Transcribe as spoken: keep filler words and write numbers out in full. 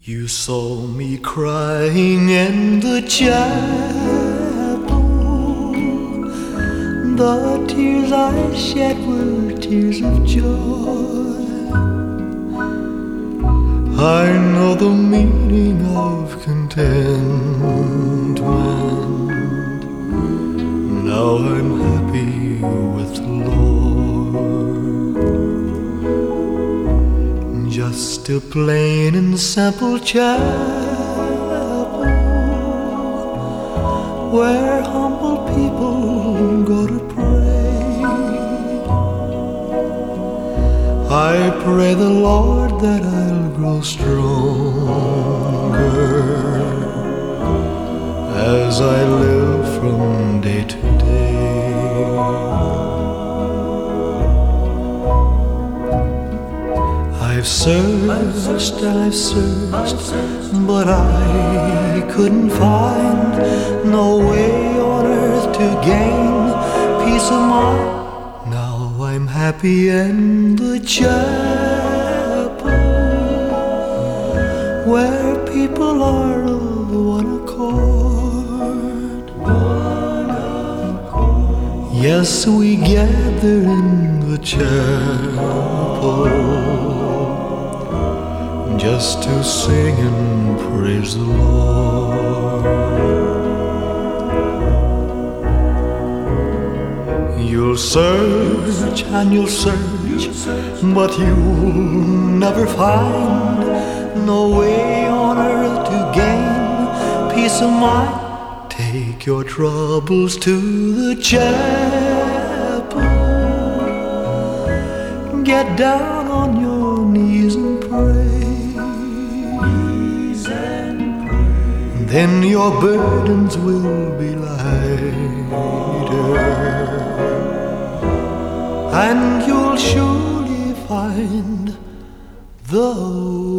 You saw me crying in the chapel. The tears I shed were tears of joy. I know the meaning of contentment. Now I'm happy with the Lord. Just a plain and simple chapel where humble people go to pray. I pray the Lord that I'll grow stronger as I live from day to day. I've searched and I've searched, but I couldn't find no way on earth to gain peace of mind. Now I'm happy in the chapel where people are of one accord. One accord. Yes, we gather in the chapel just to sing and praise the Lord. You'll search and you'll search, but you'll never find no way on earth to gain peace of mind. Take your troubles to the chapel. Get down on your knees and pray. Then your burdens will be lighter, and you'll surely find the